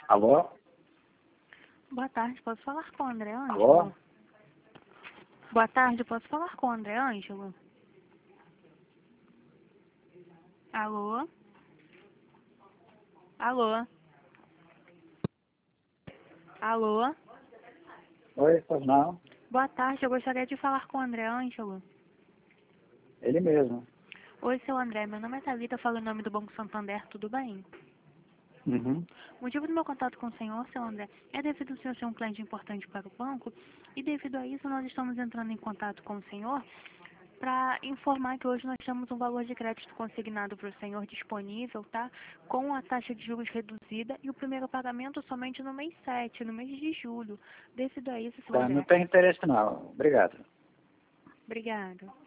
Alô? Boa tarde, posso falar com o André Ângelo? Alô? Boa tarde, posso falar com o André Ângelo? Alô? Alô? Alô? Oi, pois não? Boa tarde, eu gostaria de falar com o André Ângelo. Ele mesmo. Oi, seu André, meu nome é Thalita, falo em nome do Banco Santander, tudo bem? Uhum. O motivo do meu contato com o senhor, seu André, é devido ao senhor ser um cliente importante para o banco e devido a isso nós estamos entrando em contato com o senhor para informar que hoje nós temos um valor de crédito consignado para o senhor disponível, tá? Com a taxa de juros reduzida e o primeiro pagamento somente no mês 7, no mês de julho. Devido a isso, seu Tá, não André. tem interesse não. Obrigado. Obrigada.